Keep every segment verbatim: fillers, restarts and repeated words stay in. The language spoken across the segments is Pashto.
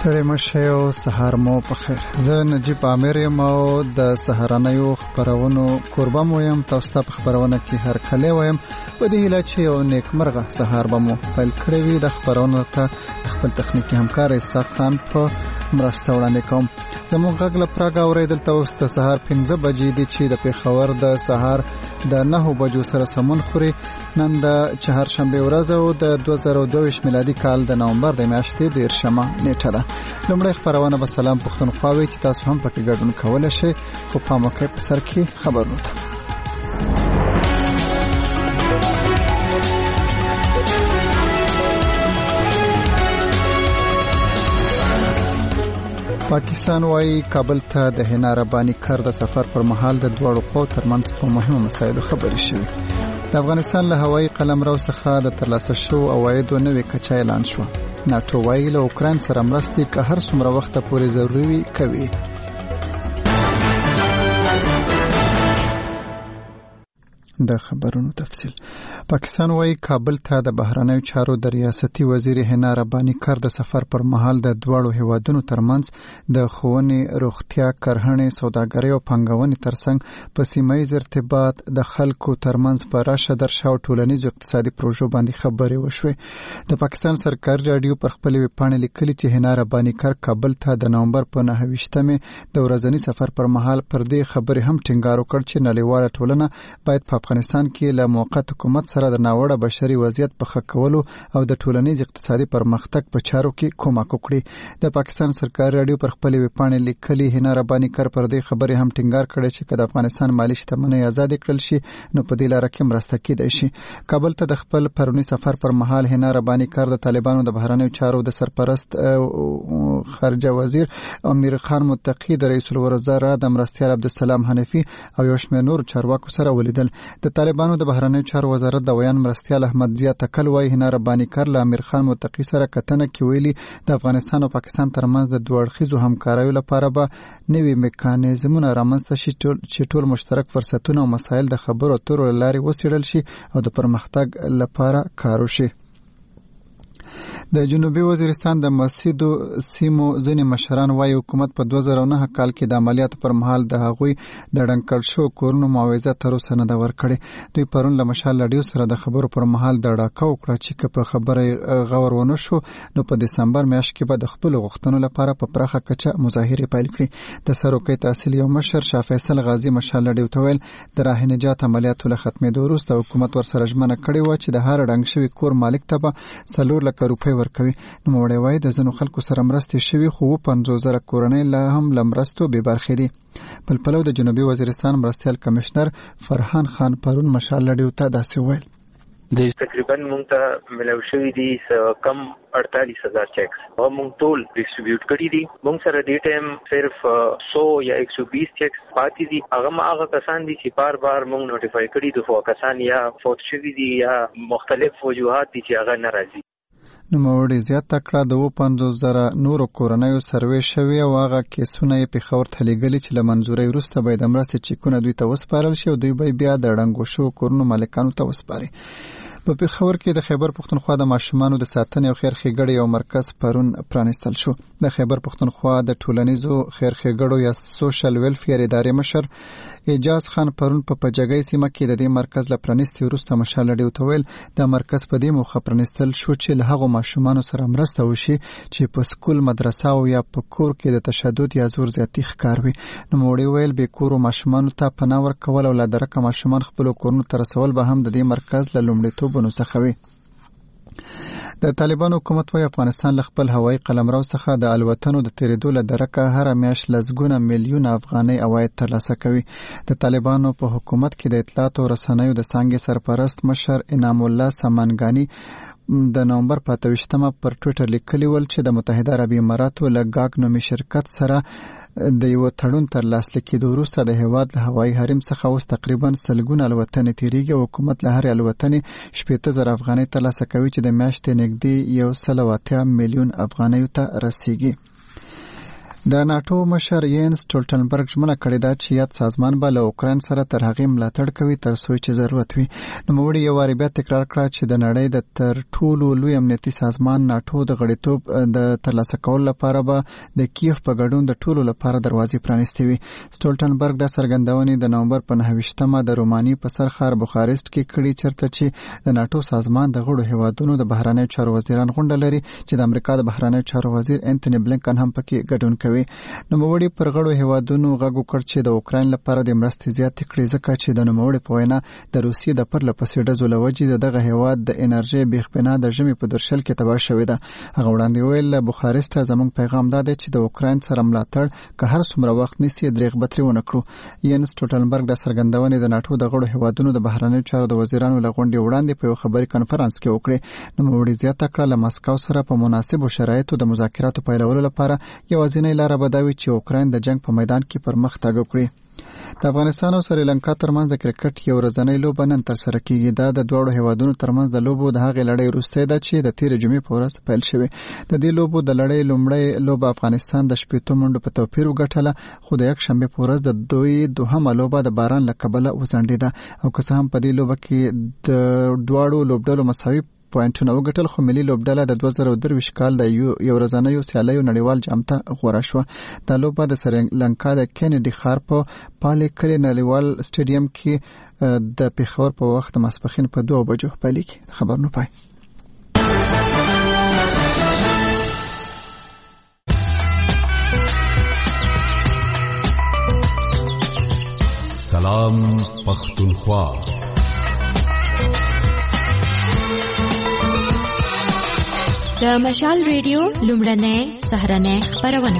ستړي مشه او سهار مو په خیر. زه نجیب عامر یم او د سهارنیو خبرونو قربا مو یم. تاسو ته په خبرونه کې هر کله وایم په دې هیله چې یو نیکمرغه سهار به مو پیل کړی وي. د خبرونو ته خپل تخنیکي همکار اسحاق خان په مرسته وړاندې کوم. زموږ غږ له پراګ اورېدل تاسو ته سهار پنځه بجې دي چې د پېښور د سهار د نهو بجو سره سمون خوري. نن د چهارشنبه ورځ او د دوه زره دوه ویشت میلادي کال د نومبر د میاشتې دیرشمه نیټه ده. لومړی خبرونه به سلام پښتونخوا وي چې تاسو هم پکې ګډون کولای شئ. خو په موقع په سر کې خبرونه ده. پاکستان وايي کابل ته د حنا رباني کار د سفر پر مهال د دوړو خو ترمنځ په مهمو مسایلو خبرې شوې. د افغانستان له هوایي قلمرو څخه د ترلاسه شو عوایدو نوې کچه اعلان شو. ناټو وايي له اوکراین سره مرستې که هر څومره وخت پورې ضروري وي کوي. د خبرونو تفصیل. پاکستان وايي کابل ته د بهرنیو چارو د ریاستي وزیر حنا رباني کار د سفر پر مهال د دوړو هیوادونو ترمنځ د ښوونې، روغتیا، کرهڼې، سوداګرۍ او پانګونې ترڅنګ په سیمه ییز ارتباط د خلکو ترمنځ په راشه درشه او ټولنیزو اقتصادي پروژو باندې خبرې وشوې. د پاکستان سرکاري راډیو پر خپل ویبپاڼې لیکلي چې حنا رباني کار کابل ته د نومبر په نهه ویشتمې د ورځني سفر پر مهال پر دې خبرې هم ټینګار وکړ چې نړیواله ټولنه باید په افغانستان کې له موقت حکومت سره د ناوړه بشري وضعیت په ښه کولو او د ټولنیز اقتصادي پرمختګ په چارو کې کومک وکړي. د پاکستان سرکاري راډیو پر خپل ویبپاڼې لیکلي حنا رباني کار پر دې خبرې هم ټینګار کړی چې که د افغانستان مالي شتمنۍ آزاد کړل شي نو په دې لاره کې مرسته کېدای شي. کابل ته د خپل پرونی سفر پر مهال حنا رباني کار د طالبانو د بهرنیو چارو د سرپرست خارجه وزیر امیر خان متقی، د رئیس الوزرا د مرستیال عبدالسلام حنفي او یو شمېر نور چارواکو سره ولیدل. د طالبانو د بهرنیو چارو وزارت د ویان مرستیال احمد ضیا تکل وايي حنا رباني کار له امیر خان متقی سره کتنه کې ویلي د افغانستان او پاکستان ترمنځ د دوه اړخیزو همکاریو لپاره به نوي میکانیزمونه رامنځته شي چې ټول مشترک فرصتونه او مسایل د خبرو اترو له لارې وڅېړل شي او د پرمختګ لپاره کار وشي. د جنوبي وزیرستان د مسجدو سیمو ځینې مشران وايي حکومت په دوه زره نه کال کې د عملیاتو پر مهال د هغوی د ډنکړ شو کورونو معاوضه تر اوسه نه ده ورکړې. دوی پرون له مشال راډیو سره د خبرو پر مهال د ډاکه وکړه چې که په خبره غور ونه شو نو په دسمبر میاشت کې به د خپلو غوښتنو لپاره په پراخه کچه مظاهرې پیل کړي. د سروکي تحصیل یو مشر شاه فیصل غازی مشال راډیو ته ویل د راه نجات عملیاتو له ختمېدو وروسته حکومت ورسره ژمنه کړې وه چې د هر ډنګ شوي کور مالک ته به څلور لکه روپۍ ورکوي. نوموړی وايي د ځینو خلکو سره مرستې شوي خو اووه پنځوس زره کورنۍ لا هم له مرستو بې برخې دي. بل پلو د جنوبي وزیرستان مرستیال کمشنر فرحان خان پرون مشال راډیو ته داسې ویل د تقریبا مونږ ته ملو شوي دي کم اڑتالیس هزار چیکس او مونږ ټول ډیسټریبیوټ کړي دي. مونږ سره دې ټایم صرف سو یا ایک سو بیس چیکس پاتې دي. هغه هغه کسان دي چې بار بار مونږ نوټیفای کړي دي خو کسان یا فوت شوي دي یا مختلف وجوهات دي چې هغه نه راځي. نوموړي زیاته کړه د اووه پنځوس زره نورو کورنیو سروې شوي او هغه کیسونه یې پېښور ته لیږلي چې له منظورۍ وروسته به یې د مرستې چیکونه دوی ته وسپارل شي او دوی به بیا د ړنګو شوو کورونو مالکانو ته وسپاري. په پېښور کې د خیبر پښتونخوا د ماشومانو د ساتنې او خیر ښېګړې یو مرکز پرون پرانیستل شو. د خیبر پښتونخوا د ټولنیزو خیر ښېګړو یا سوشل ویلفیر ادارې مشر اعجاز خان پرون په پجګۍ سیمه کې د دې مرکز له پرانیستې وروسته مشال راډیو ته ویل د مرکز په دې موخه پرانیستل شو چې له هغو ماشومانو سره مرسته وشي چې په سکول، مدرسه او یا په کور کې د تشدد یا زور زیاتي ښکار وي. نوموړي ویل بې کورو ماشومانو ته پناه ورکول او لا درکه ماشومان خپلو کورونو ته رسول به هم د دې مرکز له لومړیتوبونو څخه وي. د طالبانو حکومت وايي افغانستان له خپل هوایي قلمرو څخه د الوتنو د تیریدو له درکه هره میاشت لسګونه میلیونه افغانۍ عواید ترلاسه کوي. د طالبانو په حکومت کې د اطلاعاتو او رسنیو د څانګې سرپرست مشر انعام الله سمنګاني د نومبر په اته ویشتمه پر ټویټر لیکلي ول چې د متحده عربي اماراتو له ګاګ نومي شرکت سره د یو تړون تر لاسلیک کېدو وروسته د هیواد له هوایي حریم څخه اوس تقریبا سلګونه الوتنې تیریږي او حکومت له هرې الوتنې شپېته زره افغانۍ ترلاسه کوي چې د میاشتې نږدې یو سل او اتیا میلیون افغانیو ته رسیږي. د ناتو مشر یینس سټولټنبرګ ژمنه کړې ده چې یاد سازمان به له اوکراین سره تر هغې ملاتړ کوي تر څو چې ضرورت وي. نوموړي یو وارې بیا تکرار کړه چې د نړۍ د تر ټولو لوی امنیتي سازمان ناتو د غړیتوب د ترلاسه کولو لپاره به د کیف په ګډون د ټولو لپاره دروازې پرانیستې وي. سټولټنبرګ د څرګندونې د نومبر په نهه ویشتمه د روماني په سر ښار بخارست کې کړي، چېرته چې د ناتو سازمان د غړو هیوادونو د بهرنیو چارو وزیران غونډه لري چې د امریکا د بهرنیو چارو وزیر انټونی بلینکن هم پکې ګډون کوي. نوموړي پر غړو هیوادونو غږ وکړ چې د اوکراین لپاره د مرستې زیاتې کړي، ځکه چې د نوموړي په وینا د روسیې د پرله پسې ډزو له وجې دغه هیواد د انرژي بېخبنا د ژمي په درشل کې تباه شوې ده. هغه وړاندې ویل له بخارسټه زموږ پیغام دا دی چې د اوکراین سره ملاتړ که هر څومره وخت نیسي درېغ بتري ونه کړو. یینس سټولټنبرګ د څرګندونې د ناټو د غړو هیوادونو د بهرنیو چارو د وزیرانو له غونډې وړاندې په یو خبري کنفرانس کې وکړې. نوموړي زیاته کړه له مسکو سره په مناسبو شرایطو د مذاکراتو پیلولو لپاره یوازینۍ لاره به دا وي چې اوکراین د جنگ په میدان کې پرمختګ وکړي. د افغانستان او سریلانکا ترمنځ د کرکټ یو ورځنۍ لوبه نن ترسره کیږي. دا د دواړو هیوادونو ترمنځ د لوبو د هغې لړۍ وروستۍ ده چې د تېرې جمعې په ورځ پیل شوې. د دې لوبو د لړۍ لومړۍ لوبه افغانستان د شپېتو منډو په توپیر وګټله، خو د یکشنبې په ورځ د دوی دوهمه لوبه د باران له کبله وځنډېده. او که څه هم په دې لوبه کې د دواړو لوبډلو مساوي پوینټونه وګټل، خو ملي لوبډله د دوه زره درویشت کال د یو ورځنیو سیالیو نړیوال جام ته غوره شوه. دا لوبه د سریلانکا د کینیډي ښار په پالې کلي نړیوال سټیډیم کې د پېښور په وخت د ماسپښین په دوه بجو پیلېږي. خبرونه پای. سلام پښتونخوا. د مشال ریډیو لومړنۍ سهارنۍ خپرونه.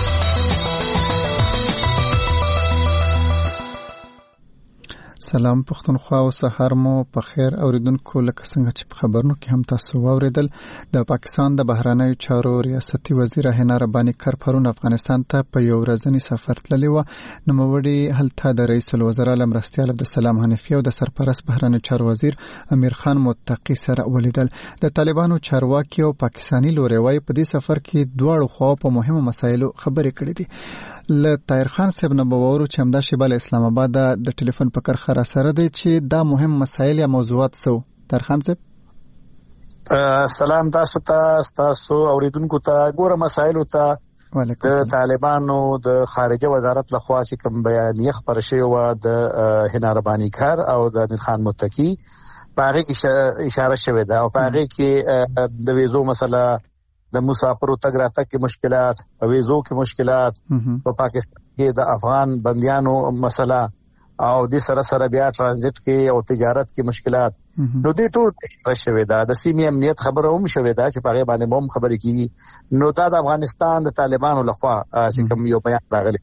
سلام پښتونخوا او سهار مو په خیر اوریدونکو. لکه څنګه چې په خبرونو کې هم تاسو واوریدل، د پاکستان د بهرنیو چارو ریاستي وزیر حنا رباني کر پرون افغانستان ته په یو ورځنی سفر تللی و. نوموړي هلته د رئیس الوزرا لمرستیال عبدالسلام حنفي او د سرپرست بهرنیو چارو وزیر امیر خان متقي سره ولیدل. د طالبانو چارواکي او پاکستاني لوري وايي په دې سفر کې دواړو خواو په مهمو مسایلو خبرې کړې دي. له طاهر خان صاحب نه باورو چې همدا شیبه له اسلام آباد د ټلیفون په کرخه را سره دی چې دا مهم مسایل یا موضوعات سو. طاهر خان صاحب سلام تاسو ته، تاسو اوریدونکو ته. ګوره مسایلو ته د طالبانو د خارجه وزارت لخوا چې کوم بیانیه خپره شوې وه د حنا رباني کر او د امیر خان متقي، په هغې کې اشاره شوې ده او په هغې کې د ویزو مسله، د مسافرو تګ راتګ کې مشکلات، په ویزو کې مشکلات، په پاکستان کې د افغان بندیانو مسله او د سره سره بیا ترانزیت کې او تجارت کې مشکلات. نو دې ټول اشاره شوې ده. د سیمې امنیت خبره هم شوې ده چې په هغې باندې هم خبرې کېږي. نو دا د افغانستان د طالبانو لخوا چې کوم یو بیان راغلی.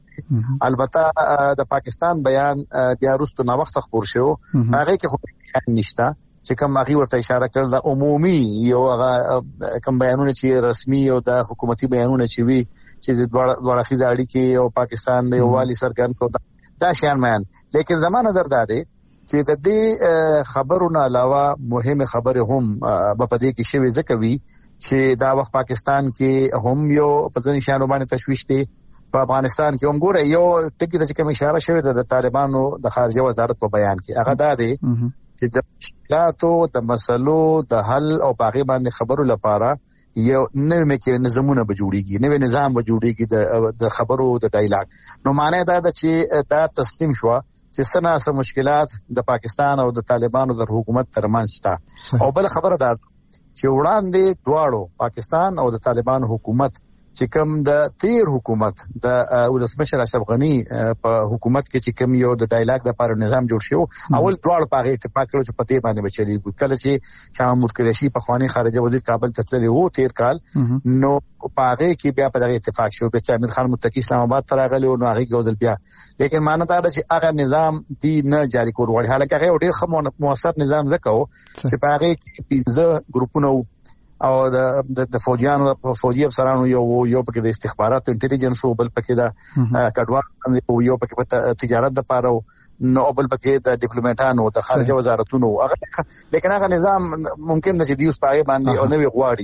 البته د پاکستان بیان بیا وروسته ناوخته خپور شو، هغې کې خو بیان نشته چې کوم هغې ورته اشاره کړل د عمومي یو هغه کوم بیانونه چې رسمي او د حکومتي بیانونه چې وي چې دواړه اړخیزه اړیکې او پاکستان د یووالي څرګند کړو، دا شیان بیان. لیکن زما نظر دا دی چې د دې خبرو نه علاوه مهمه خبرې هم په دې کې شوې ځکه وي چې دا وخت پاکستان کې هم یو په ځینې شیانو باندې تشویش دی. په افغانستان کې هم ګوره یو ټکي ته چې کوم اشاره شوې ده د طالبانو د خارجه وزارت په بیان کې، هغه دا دی چې د مشکلاتو د مسلو د حل او په هغې باندې خبرو لپاره یو نوی میکانیزمونه به جوړیږي، نوی نظام به جوړیږي د خبرو د ډایلاګ. نو معنی دا ده چې دا تسلیم شوه چې څه ناڅه مشکلات د پاکستان او د طالبانو د حکومت ترمنځ شته. او بل خبره دا چې وړاندې دواړو پاکستان او د طالبانو حکومت چې کوم د تیر حکومت د ولسمشر اشرف غني په حکومت کې چې کوم یو د ډایلاګ لپاره نظام جوړ شو، اول دواړو په هغې اتفاق کړو چې په دې باندې به چلېږي. کله چې شاه محمود قریشي پخواني خارجه وزیر کابل ته تللی و تیر کال، نو په هغې کې بیا په دغه اتفاق شو. بیا چې امیر خان متقي اسلام آباد ته راغلی و، نو هغې کې وزل بیا. لیکن معنی دا ده چې هغه نظام دی نه جاري کول غواړي. حالانکه هغه ډېر ښه مؤثر نظام ځکه و چې په هغې کې پنځه ګروپونه و او د د فوجیانو فوجي افسرانو یو یو پکې د استخباراتو انټيليجنس او بل پکې د کډوالو یو پکې په تجارت د پاره نو بل پکې د ډیپلوماټانو د خارجه وزارتونو هغه. لیکن هغه نظام ممکن نه چې دیوس پاره باندې او نوې غواړي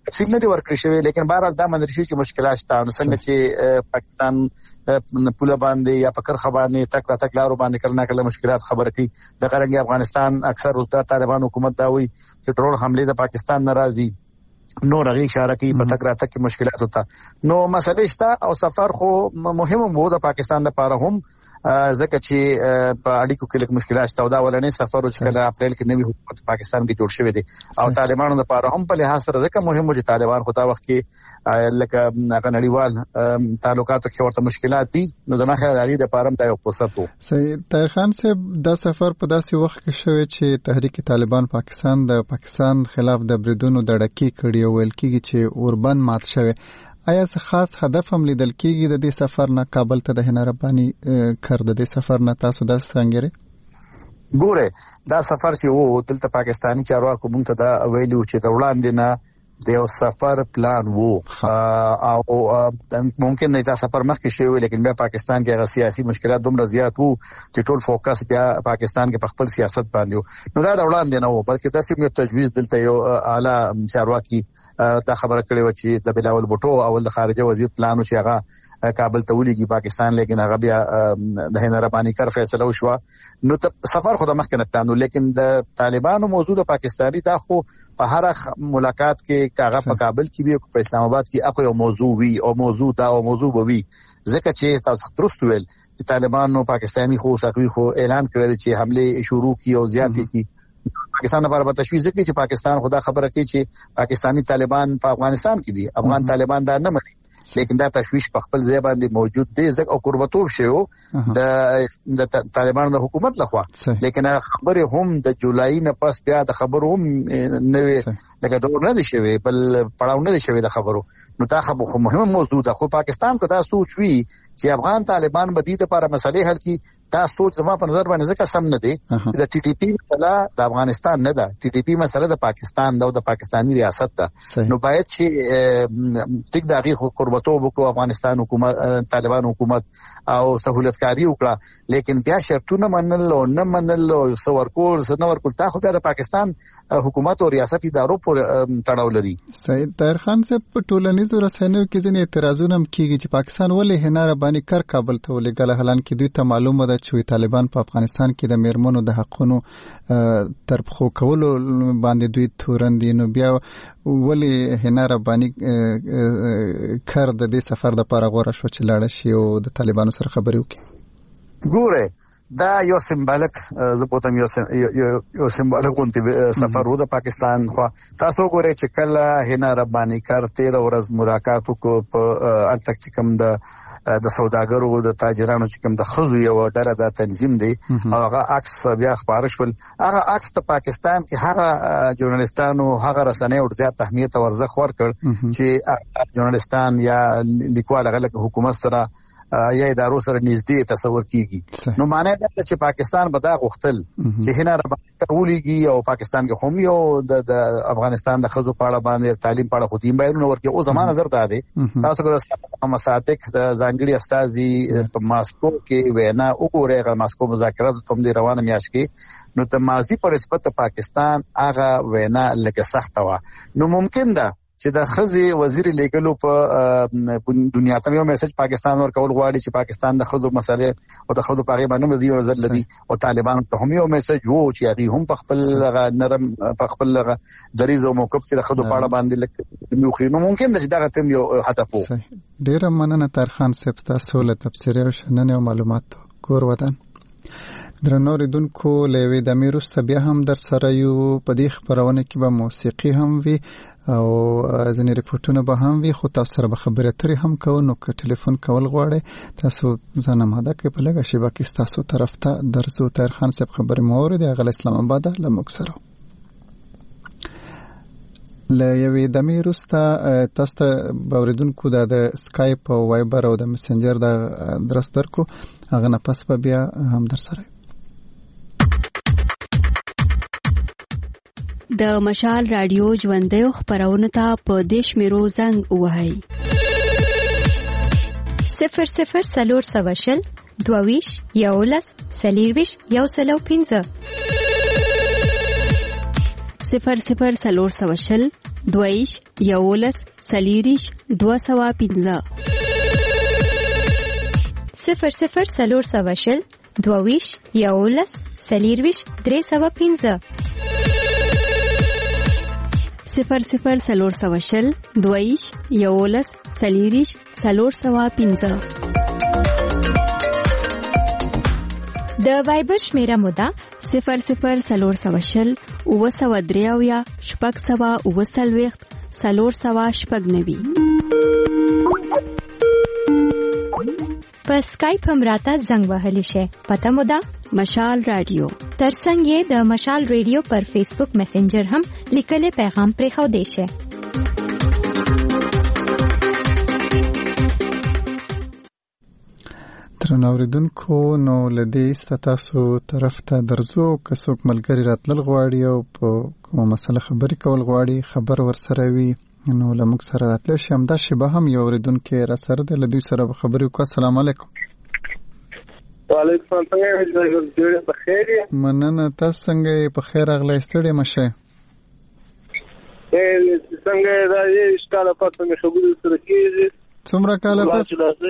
تفصیل نه دی ورکړی شوی، لیکن بهرحال دا منل شي چې مشکلات شته. نو څنګه چې پاکستان پوله باندې یا په کرخه باندې تک تک لارو باندې کله کله مشکلات خبره کوي، د غرنګ افغانستان اکثر د طالبان حکومت دا وایي چې ډرون حمله د پاکستان ناراضي نو رغي اشاره کوي په تک راته کې مشکلات ہوتا. نو مسلې شته او سفر خو مهم وو د پاکستان لپاره هم ځکه چې په اړیکو کې لږ مشکلات شته. دا ولنې سفر چې کله اپریل کې نوی حکومت پاکستان کې جوړ شوی دی او طالبانو لپاره هم په لحاظ سره ځکه مهم و چې طالبان خو دا وخت کې لکه هغه نړیوال تعلقاتو کې ورته مشکلات دي. نو زما خیال دی د لپاره دا یو فرصت و. صحیح. طاهر خان صاحب دا سفر په داسې وخت کې شوی چې تحریک طالبان پاکستان د پاکستان خلاف د بریدونو د ډکې کړي او ویل کېږي چې اوربند مات شوی. آیا څه خاص هدف هم لیدل کېږي د دې سفر نه؟ کابل ته د حنا رباني کار د دې سفر نه تاسو دا څنګه ګوره؟ دا سفر چې وو دلته پاکستاني چارواکو مونږ ته دا ویلو چې د وړاندې نه د یو سفر پلان وو او ممکن نه دا سفر مخکې شوی، لیکن بیا پاکستان کې هغه سیاسي مشکلات دومره زیات وو چې ټول فوکس بیا پاکستان کې په خپل سیاست باندې وو. نو دا د وړاندې نه وو، بلکې داسې یو تجویز دلته یو اعلی چارواکي دا خبره کړې و چې د بلاول بوټو اول د خارجه وزیر پلانو چې هغه کابل ته ولېږي پاکستان، لیکن هغه بیا د حنا رباني کار فیصله وشوه. نو سفر خو د مخکې نه پلانو، لیکن د طالبانو موجوده پاکستاني دا خو په هر ملاقات کې کاغه په کابل کې وي او په اسلام آباد کې اپ یو موضوع وي او موضوع دا او موضوع به وي. ځکه چې تاسو درست ویل چې طالبانو پاکستاني خو ساقوي خو اعلان کړی چې حمله شروع کی او زیاتې کی پاکستان لپاره په تشویش کې چې پاکستان خدا خبره کوي چې پاکستانی طالبان په افغانستان کې دي، افغان طالبان دا نه مني، لیکن دا تشویش په خپل ځای باندې موجود دی ځکه او قربتوب شوی د د طالبانو د حکومت لخوا. لیکن خبره هم د جولای نه پس بیا د خبرو هم نوې لکه دور نه شوی بل پړاو نه شوی د خبرو. نو دا خو مهمه موضوع ده. خو پاکستان کو دا سوچ وی چې افغان طالبان به دې لپاره مسلې حل کړي، دا سوچ زما په نظر باندې ځکه سم نه دی. د ټي ټي پی مسله د افغانستان نه ده، ټي ټي پی مسله د پاکستان ده او د پاکستاني ریاست ده. نو باید چې ټیک دغه خو قربتوب کو افغانستان حکومت طالبان حکومت او سہولتکاری وکړه، لیکن بیا شرطونه منل او نه منل او څور کول څنګه ورکول تا خو د پاکستان حکومت او ریاست ادارو پر تړاو لري. سید طاهر خان صاحب په ټولنیزو رسنیو کې ځینې اعتراضونه هم کیږي چې پاکستان ولې حنا رباني کار کابل ته ولېږله، حالانکه دوی ته معلومه ده چې طالبان په افغانستان کې د میرمنو د حقونو تر پښو کولو باندې دوی تورن دي. نو بیا ولې حنا رباني کار د دې سفر د لپاره غوره شو چې لاړ شي او د طالبانو سره خبرې وکړي؟ ګوره دا یو سمبالیک زپوتم یو یو سمبالیک غونډه سفر و د پاکستان خو تاسو ګورئ چې کله حنا رباني کار تیرا ورځ ملاقات کو په التک چې کوم د د سوداګرو د تاجرانو چې کوم د خزو یو ډله د تنظیم دی او هغه عکس بیا خبر شول. هغه عکس ته پاکستان کې هغه ژورنالستانو هغه رسنۍ او زیات اهمیت ورزخ ورکړ چې ژورنالستان یا لیکوال غلط حکومت سره یا ادارو سره نږدې تصور کیږي. نو معنی دا چې پاکستان به دا غوښتل چې حنا رباني ترولېږي او پاکستان کې هم یو د افغانستان د خزو په اړه باندې تعلیم په اړه خو دیم بیانونه ورکړي. او زمانه نظر دا دی تاسو ګورئ مصادق د ځانګړي استاذي په ماسکو کې وینا وګورئ، هغه ماسکو مذاکرات کوم دی روانه میاشت کې. نو د ماضي پر نسبت پاکستان هغه وینا لکه سخت و. نو ممکن ده چې د خزي وزیر لیګلو په دنیا ته یو میسج پاکستان ورکول غواړي چې پاکستان د خزو مسلې او د خزو پاغي باندې مزي نظر لري او طالبان ته هم یو میسج وو چې هغه هم په خپل نرم په خپل دریز او موقف کې د خزو پاړه باندې لکه نو خو ممکن ده چې دا تم یو هدف وو. ډیر مننه طاهر خان صاحب تاسو له تفسیر او شننه او معلومات کور وطن. درنو ریدونکو لوي د میروس بیا هم در سره یو په دې خبرونه کې به موسیقي هم وي او ځینې ریپورتونه به هم وي، خو تاسو سره به خبرې اترې هم کوو. نو که ټلیفون کول غواړئ تاسو ځان اماده کړئ، په لږه شیبه کې ستاسو طرف ته درځو. طاهر خان صاحب خبرې مو اورېدې، هغه له اسلام آباده له موږ سره له یوې دمې وروسته تاسو ته به اورېدونکو دا د سکایپ او وایبر او د مسنجر د درس درکو، هغه نه پس به بیا هم در سره د مشال رادیو ژوندۍ خبرونه ته په دیش میرو زنګ وهاي صفر صفر سلور سواشل دوویش یولس سلیرویش یو سلو پینزه صفر صفر سلور سواشل دویش یولس سلیریش دوه سوه پنځه صفر صفر څلور سوه شل دوهویش یولس سلیرویش درې سوه پنځه صفر صفر څلور سوه شل دویش یولس سلیریش څلور سوه پنځه د وایبر شمیره مو ده صفر صفر څلور سوه شل اوه سوه درې اویا شپږ سوه اوه څلوېښت څلور سوه شپږ نوي. په سکایپ هم راته زنګ وهلی شي. پته مو ده مشال رادیو. ترڅنګ یې د مشال رادیو پر فیسبوک میسنجر هم لیکلي پیغام پرې خو دی شي. ترناوریدونکو نو لدی ستاسو طرف ته درځو که څوک ملګری راتلل غواړي او په کومه مسله خبرې کول غواړي خبر ورسره وي نو لموږ سره راتلی شي. همدا شیبه هم یو اورېدونکی را سره دی له دوی سره به خبرې وکړو. السلام علیکم. وعلیکم السلام. څنګه په خیر یې؟ مننه. تاسو څنګه یې؟ په خیر راغلی. ستړی مه شئ. څنګه دا یې کاله پس مې خبرې سره کېږي. څومره کاله پس؟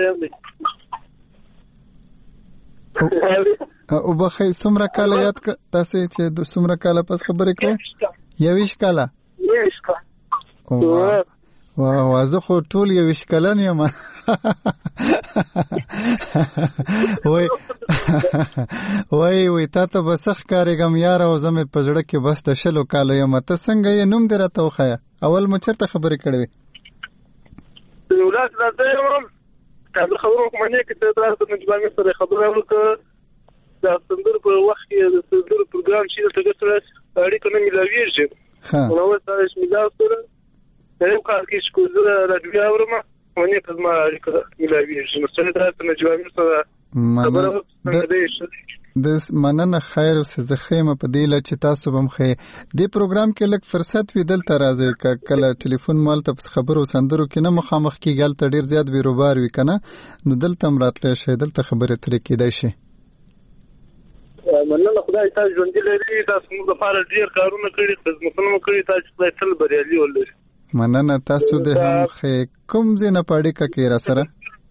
او بخې څومره کاله یاد تاسو چې د څومره کاله پس خبرې کوئ؟ یویشت کاله. یویشت کاله. واه واه زه خو ټول یویشت کلن یم. وای وای وای تا ته به څه ښکارېږم یاره او زه مې په زړه کې بس د شلو کالو یم. ته څنګه یې؟ نوم دې راته وښیه. اول مو چېرته خبرې کړې وې؟ ولس راته یم کابل خبرو کومه نه کې ته تاسو د نجبامي سره خبره وکړه. د سندر په وخت کې د سندر پروګرام چې ته ګټره اړیکه نه ملاویږي. ها نو تاسو چې ملاو سره یو کار کې چې کوزه راډیو اورم ونی په ما اړیکه ملاویږي. نو څنګه تاسو نجبامي سره خبره وکړه؟ د مننه خیر او زه خیمه په دی ل چې تاسو بم خې دی پروګرام کې لک فرصت وی دلته راځي کله ټلیفون مال ته خبرو سندرو کې نه مخامخ کې ګل ته ډیر زیات بیروبار وی کنه نو دلته مراتله شي دلته خبره ترې کېدای شي. مننه خدای تاسو ژوند لري. تاسو موږ لپاره ډیر کارونه کړی خدمتونه کړی تاسو خدای تل بریالي ولري. مننه تاسو دې هم خې کوم ځنه پاړې کا کې را سره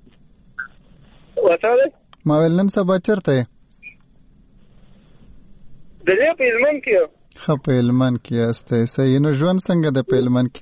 وته ما ولنن سبا چرته د دې په علمن کې خو په علمن کې استه صحیح. نو ژوند څنګه د په علمن کې؟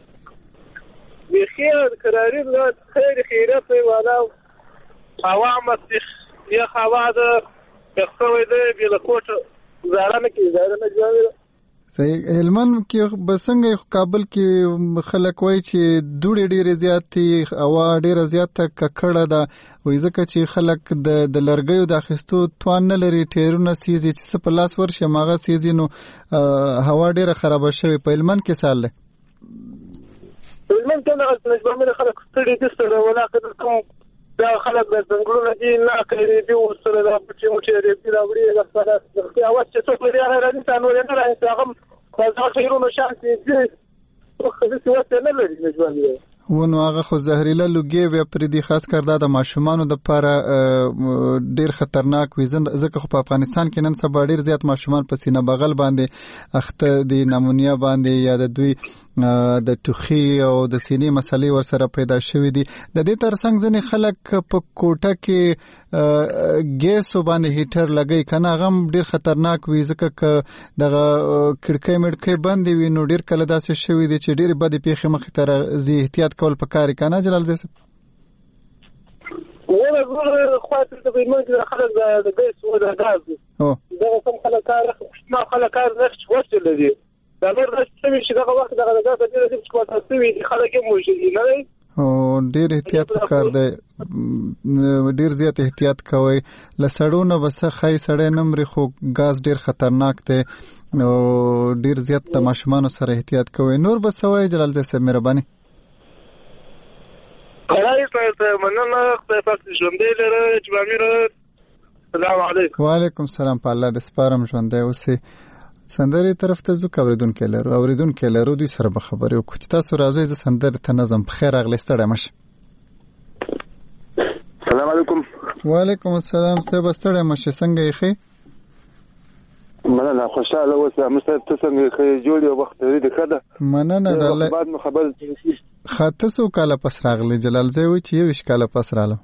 بخیر قراری لا خیر خیرات والا هوا مسخ یا هوا د څخه د بل کوټ زارانه کې زارانه جوړه صحیح. علمن کې بسنګ کابل کې خلک وای چې دوړې ډېرې زیاتې هوا ډېره زیاته ککړه ده وای ځکه چې خلک د د لرګیو د اخیستو توان نه لري ټیرونه سیزي چې په لاس ورشي ماغه سیزي نو هوا ډېره خرابه شوې. په علمن کې سال ده علمن کې نه نجبامي خلک ستړي دي سره ولا کوم دا خلک د څنګهونه دي نه کوي دی وسره دا چې مو چې دی دا وړي دا سره چې اواز چې څوک لري هغه راځي څنګه نه راځي هغه دا خیرونه شانس دي خو څه څه نه لري نجبامي ونو هغه خو زهريله لوګي بیا پر دې خاص کردا د ماشومانو د لپاره ډیر خطرناک وي ځکه خو په افغانستان کې نن سبا ډیر زیات ماشومان په سینه بغل باندې اخته دي نمونیا باندې یا د دوی د ټوخي او د سینې مسلې ورسره پیدا شوې دي. د دې ترڅنګ ځنې خلک په کوټه کې ګیس باندې هیټر لګي کنه غم ډیر خطرناک وي ځکه ک دغه کړکۍ مړکۍ باندې وي نو ډیر کله داسې شوې دي چې ډیر بد پیښه مخې ته راځي. احتیاط کول پکاري کنه جلال زیس ولا زور خاطر د بیمار کې خلک د ګیس او د غاز او دا کوم خلک کار ما خلک کار نه وڅ لري دا نور د څه چې دغه وخت دغه دغه د دې چې کومه تاسو وی خلک یې موجودي نه دی او ډیر احتیاط وکړ دی ډیر زیات احتیاط کوي لسړونه وسه خای سړې نمبر خو غاز ډیر خطرناک دی او ډیر زیات تماشمان سره احتیاط کوي. نور بسوي جلال زیس مهرباني خدای ته مننه خدای پاک ژوندې لره جوامي لره. السلام علیکم. وعلیکم السلام. په الله د سپارم ژوندې اوسې. سندرې طرف ته ځو اوریدونکو لرو اوریدونکو لرو دوی سره به خبرې وکړو چې تاسو راځي ز سندرې ته نظم بخیر اغلی ستړی مشه. السلام علیکم. وعلیکم السلام. ستاسو ستړی مشه څنګه یې خې؟ مننه خوشاله اوسه مستر ته څنګه کې جوړ یو وخت لري کده مننه د الله بعد نو خبر خاطه سو کاله پس راغلی جلال زوی چې یو کاله پس رااله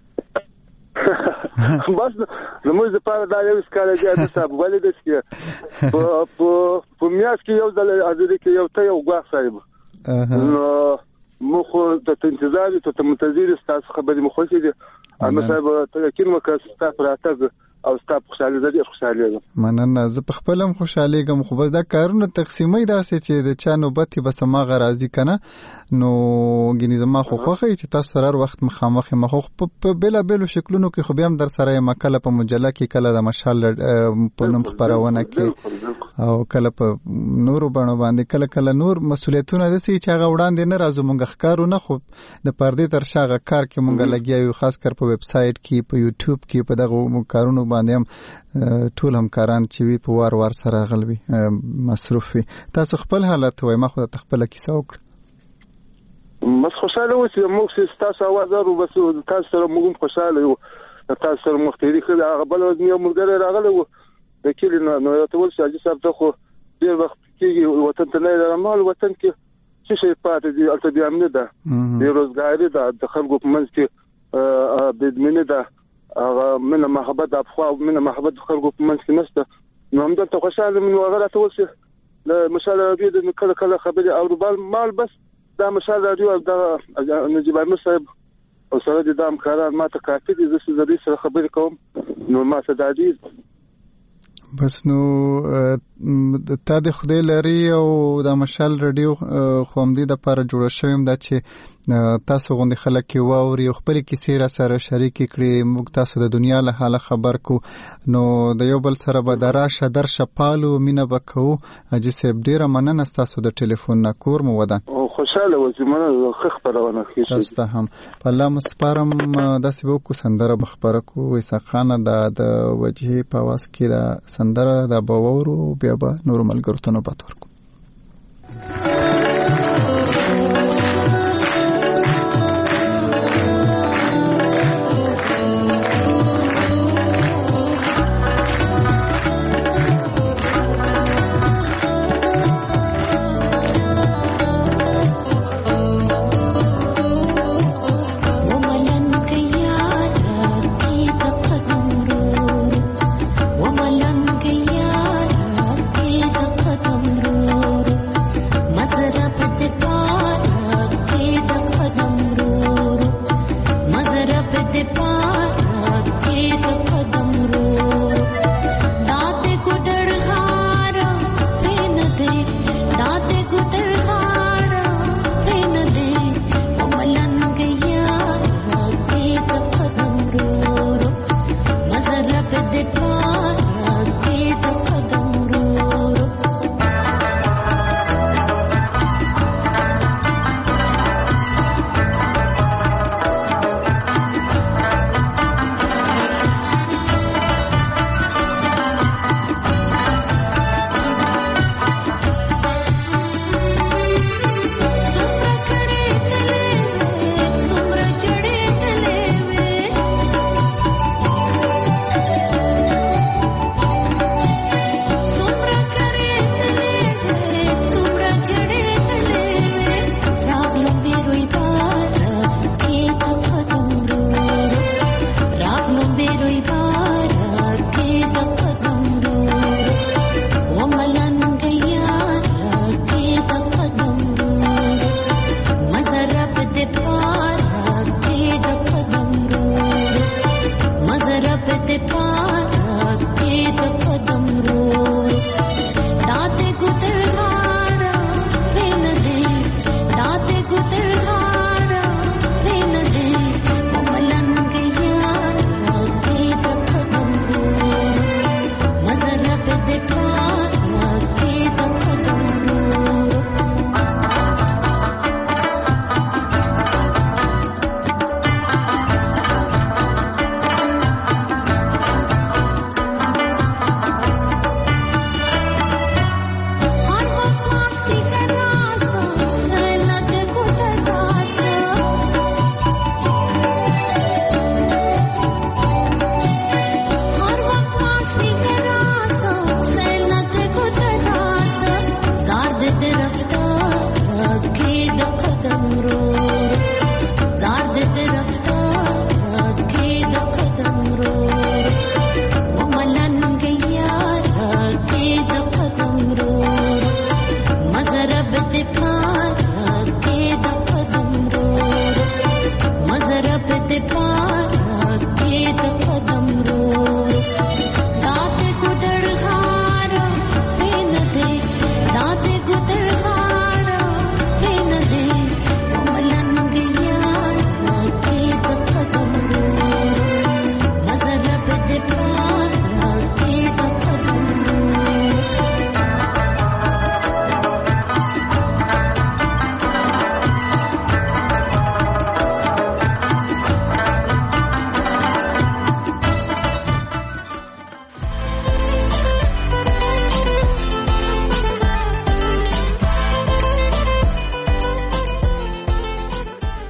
بس زموږ د پاره دا یو کاله دی د صاحب ولې د چې په په میاس کې یو ځل ازري کې یو ته یو غواخ صاحب نو مخ ته انتظار ته منتظر تاسو خبرې مخ کې دي اما صاحب ته یقین وکړه تاسو راته او ستاسو خوشاله زړه خوشاله یم مننه زه په خپلم خوشاله ګم خو بس دا کارونه تقسیمې داسې چې د چا نوبت بس ما غرازي کنه نو ګینې زما خو خوخه چې تاسو سره وخت مخامخ مخ په بلا بلا شکلونو کې خو بیا هم در سره مکله په مجله کې کله د مشال په نوم خبرونه کې او کله په نورو باندې باندې کله کله نور مسولیتونه د سې چې هغه وړاندې نه راځو مونږ ښکارونه خو د پردې تر شاغه کار کې مونږ لګیاو خاص کر په ویب سټ کې په یوټیوب کې په دغه کارونو باندې هم ټول همکاران چې وی په وار وار سره غلوي مصروف وي تاسو خپل حالت وای ما خو ته خپل کیسه وکړه مس خوشاله اوسئ موږ تاسو आवाज ورو بس تاسو سره موږ خوشاله یو تاسو سره مختلف کړه هغه بل یو ملګری راغلی و د کلی نو یو ټول شاجي صاحب ته خو ډیر وخت کېږي وطن ته نه لرمال وطن کې څه شي پاتې دي البته بیا امن ده د روزګاری ده د خلکو په منځ کې د دمنه ده هغه منه محبت د افخوا منه محبت خلکو په منځ کې نشته نو هم د خوشاله من وغیرہ ته وسه د مشال رادیو د کله کله خبري او بال مال بس دا مشال رادیو د نجيب احمد صاحب او سره د دام کاران ما ته کافي دي زه د دې سره خبرې کوم نو ما ته د دې بس نو تا د خدای لري او د مشال رادیو خومدي د لپاره جوړ شوم دا چې تاسو غوندي خلک کې واوري او خپل کیسې را سره شریک کړي موږ تاسو د دنیا له حاله خبر کو نو د یو بل سره به دراشه در شپالو مینه وکاو چې سب ډیره مننه تاسو د ټلیفون نا کور مو ودان او خوشاله وزمنه خخ پرونه کیږي تاسو هم په الله مسپارم د سبو کو سندره بخبره کو وسه خانه د وجهه په واس کې د سندره د باورو بیا به نور ملګرو ته نوبت ورکو قدم رو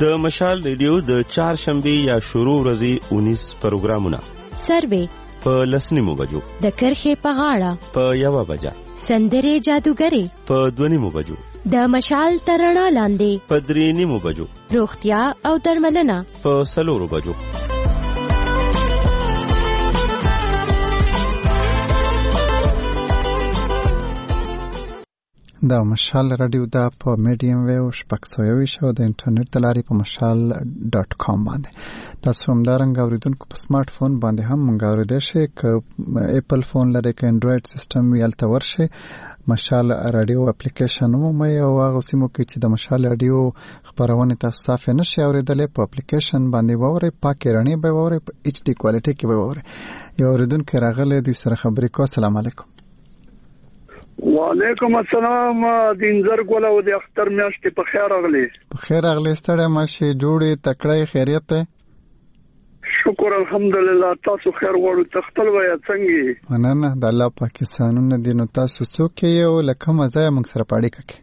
د مشال ریډیو د چهارشنبه یا شروع ورځې اونیس پروګرامونه سروې په لسنیمو بجو، د کرخې په غاړه په یوه بجه، سندرې جادوګرې په دونیمو بجو، د مشال ترڼا لاندې په درېنیمو بجو، روغتیا او درملنه په څلورو بجو. دا مشال رادیو دا په میډیم ویو شپږ سوه یوویشت او د انټرنیټ د لارې په مشال ډاټ کام باندې تاسو همدارنګه اوریدونکو په سمارټ فون باندې هم مونږ اوریدای شئ. که اپل فون لرئ که انډرایډ سیسټم وي هلته ورشئ، مشال رادیو اپلیکیشن ومومئ او هغو سیمو کې چې د مشال رادیو خپرونې تاسو صافې نشئ اوریدلی په اپلیکیشن باندې واورئ، پاکې رڼې به واورئ، په ایچ ډي کوالټي کې به واورئ. یو اوریدونکی راغلی دوی سره خبرې کوو. السلام علیکم. وعلیکم السلام. دینزر ګل او د اختر میاشتې په خیر راغلی. په خیر راغلی ستړی ماشي جوړې تکړه خیریت دی؟ شکر الحمدلله. تاسو خیر غواړو تختل ویا څنګه؟ مننه د الله پاکستانونو دی. نو تاسو څوک یو لکه مزه موږ سره پاړې ککې؟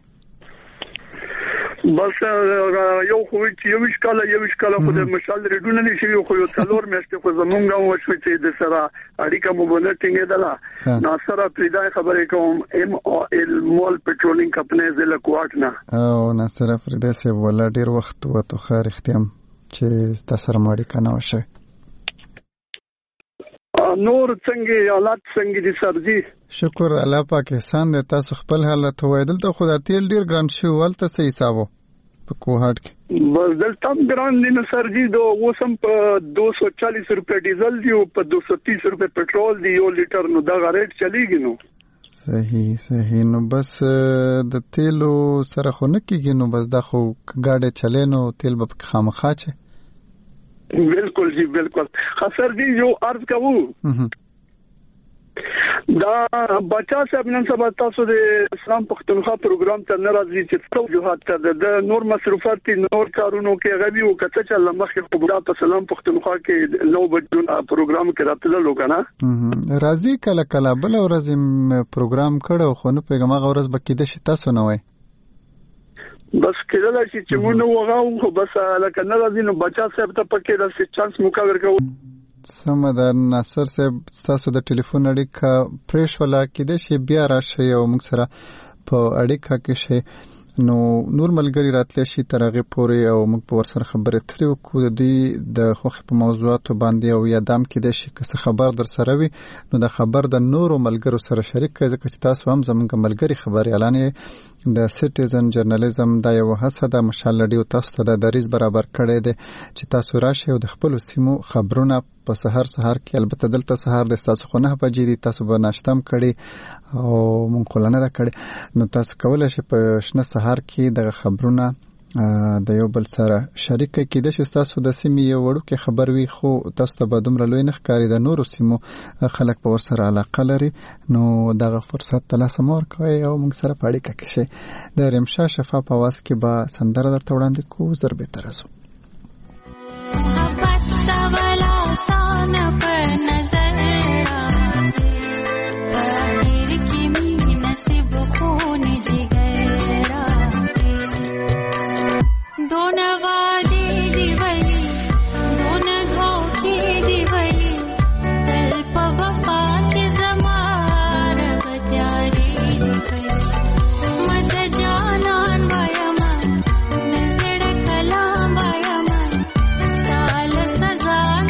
بس یو خو چې یو وشکاله یو وشکاله خو د مشال ریډیو نه شي خو یو څلور میاشتې خو زمونږ هم وشو چې د سره اړیکه مو بونه ټینګېدله. ناصر افریدی خبرې کوم، ام او ال مول پټرولینګ کمپنی زله کوټ نه. او ناصر افریدی سه ولا ډیر وخت وته خیر اختیام چې تاسو سره ماړی کنه وشه. نور څنګه حالات څنګه دي سرجی؟ شکر الله پاک احسان دې. تاسو خپل حالت وایدل ته خدای تیل ډیر ګران شو ولته صحیح حسابو په کوهاټ کې؟ بس دلته ګران دي نو سرجی دو وسم په دو سو چالیس روپے ډیزل دی او په دو سو تیس روپے پټرول دی یو لیټر. نو دا ریټ چلیږي نو. صحیح صحیح. نو بس د تیلو سره خو نه کیږي، نو بس دا خو ګاډي چلے نو تیل به خامخا چي. بالکل جی بالکل. خسر جی جو عرض کوو دا بچا صاحب نن سبا تاسو د اسلام پښتونخوا پروګرام ته ناراضي چې توجهات ته د نور مصروفات نور کارونو کې غوي او کته چې لمخې خبره په اسلام پښتونخوا کې نو بجون پروګرام کې راتللو کنه راضي کله کله بل ورځ پروګرام کړو خو نو پیغام غورز بکیده شي تاسو نه وای بس کله چې مونږ وغاو خو بس لکه ناراضي نو بچا صاحب ته پکې د چانس موقع ورکو. سمه ده ناصر صاحب تاسو د ټلیفون اړیکه پریش ولا کېده شي بیا راشي او موږ سره په اړیکه کې شي نو نور ملګری راتلی شي تر هغه پورې او موږ په ورسره خبرې ترې وکړو د دې د خوښ په موضوعاتو باندې او یادام کېده شي که څه خبر در سره وي نو د خبر د نورو ملګرو سره شریک کړئ ځکه چې تاسو هم زموږ ملګری خبري اعلان د سټیزن جرنالیزم دا یو هڅه ده مشال لډیو تاسو ته د دریز برابر کړی دی چې تاسو راشئ او د خپل سیمو خبرونه په سحر سحر کې البته دلته سحر د تاسو خو نه بجې دي تاسو به ناشتم کړي او مونږ خلانه دا کړي نو تاسو کولای شئ په شنه سحر کې د خبرونه د یو بل سره شریک کېدای شي تاسو د سیمې یو وړو کې خبر وي خو تاسو ته به دومره لوی نه ښکاري د نورو سیمو خلک په ورسره علاقه لري نو دغه فرصت ترلاسه مه ورکوئ او موږ سره په اړیکه کې شئ. د رمشا شفاف اواز کې به سندره درته وړاندې کوو زر بهتره سو. Sala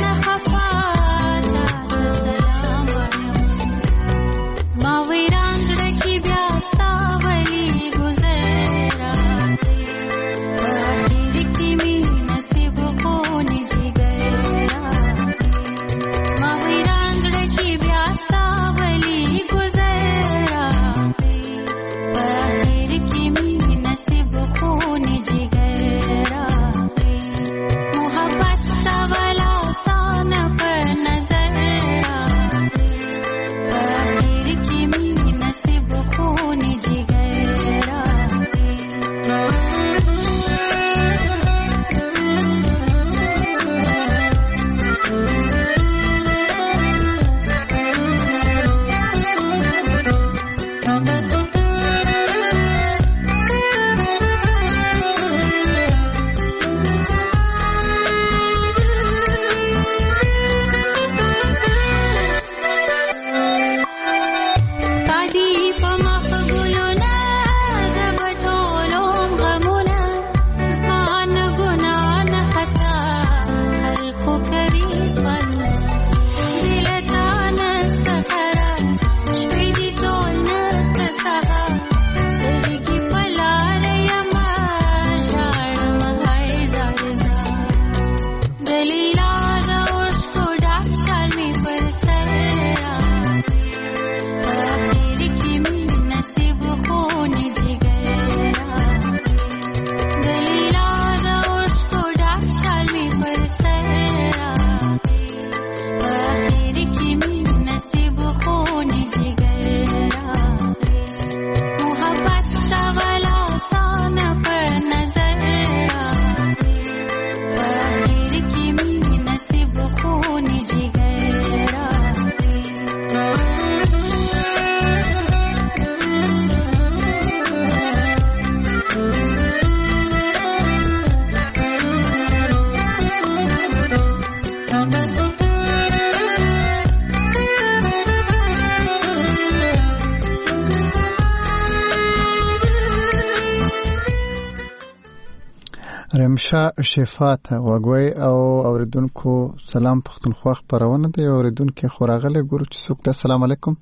رمشا شفاعت وګوي او اوریدونکو سلام پښتونخوا خبرونه دی اوریدونکو خوراغله ګورو چې څوک ته السلام علیکم.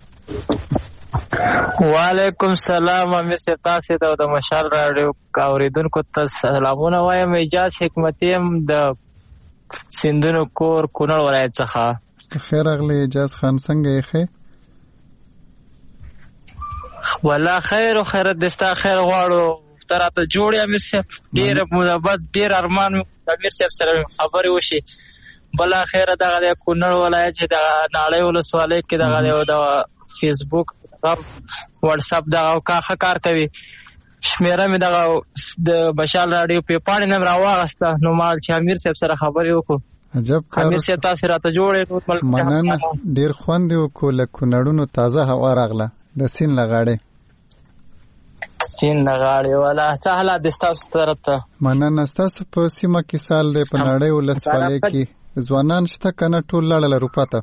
وعلیکم السلام امیر صاحب تاسو ته د مشال راډیو اوریدونکو ته سلامونه وایم. اجازه حکمتي هم د سندونو کور کونړ ولایت څخه. خیر اغلی اجازه خان څنګه یې خې؟ والله خیر او خیرت دستا خیر غواړو تراته جوړ امیر صاحب ډیر محبت ډیر ارمان امیر صاحب سره خبرې وشي. بل خیر دغه د کونړ ولایت چې د ناړۍ ولسوالۍ کې دغه د فیسبوک واتس اپ دغه کاخه کار کوي شمیره مې دغه د بشال راډیو په پاڼې نم راوغسته نو ما چې امیر صاحب سره خبرې وکړو. عجب کار امیر صاحب تاسو راته جوړې مننه ډیر خوند وکړو له کونړونو تازه هوا راغله د سین لغاړې سین لغاړې ولا څه حالات دي تاسو طرفته؟ مننه تاسو په سیمه کې سال دی په نړۍ ولسوالۍ کې ځوانان شته کنه ټول لاړل اروپا ته؟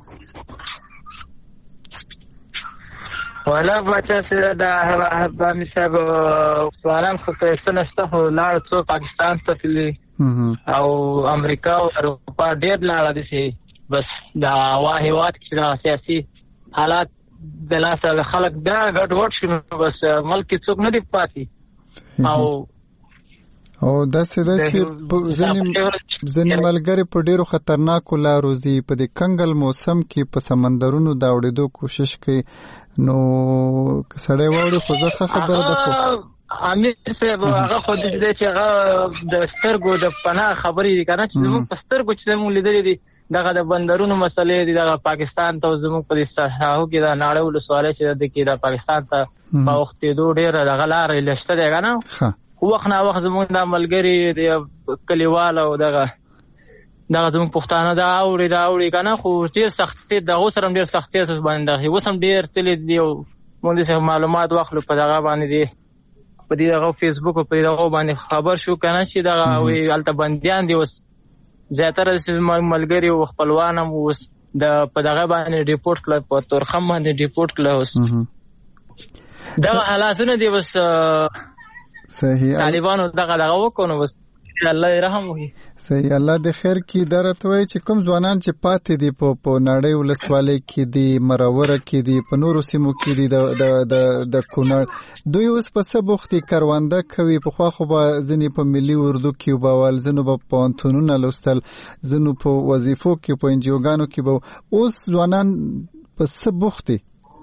ولا بچا سره د امیر صاحب ځوانان خو څه نشته خو لاړ څو پاکستان ته تللي او امریکا او اروپا ډېر لاړ دي سي بس دا هوا هیواد کې سیاسي حالات د لاسه خلک دا ګډ وډ شنو بس ملک څوک نه دی پاتې او او دا سده چې ځینې ملګري په ډیرو خطرناکو لارو ځي په دې کنګل موسم کې په سمندرونو د اوړېدو کوشش کوي نو سړی واوري خو زه خبره ده خو امیر صاحب هغه خو دې چې هغه د سترګو د پناه خبرې دي کنه چې موږ په سترګو چې موږ لیدلې دي دغه د بندرونو مسلې دي دغه پاکستان ته زموږ په ساحو کې د ناړۍ ولسوالۍ چې د کې د پاکستان ته په وخت دوه ډېر دغه لارې لشته دی کنه وخت نه وخت زموږ د ملګری د کلیوال او دغه دغه زموږ پښتانه دا اوري دا اوري کنه خو ډېر سختي د غوسرم ډېر سختي باندې وسم ډېر تل دی مونږ د معلومات واخلو په دغه باندې دی په دې دغه فیسبوک په دغه باندې خبر شو کنه چې دغه وی الته بنديان دی وس زیاتره ملګری او خپلوان هم وس د په دغه باندې ریپورت کړ په تورخم باندې ریپورت کړ اوس دغه حالاتونه دی بس صحیح طالبانو دغه دغه وکونو بس الله رحم وکړي. صحیح الله دې خیر کړي. درته وای چې کوم ځوانان چې پاتې دي په په نړۍ ولسوالۍ کې دي مراوره کې دي په نورو سیمو کې دي د د د د کونړ دوی اوس په سبوختي کاروانده کوي په خوا خو به ځنې په ملي اردو کې وبول ځنو په پونتونونو لوستل ځنو په وظیفو کې په انجیوګانو کې به اوس ځوانان په سبوختي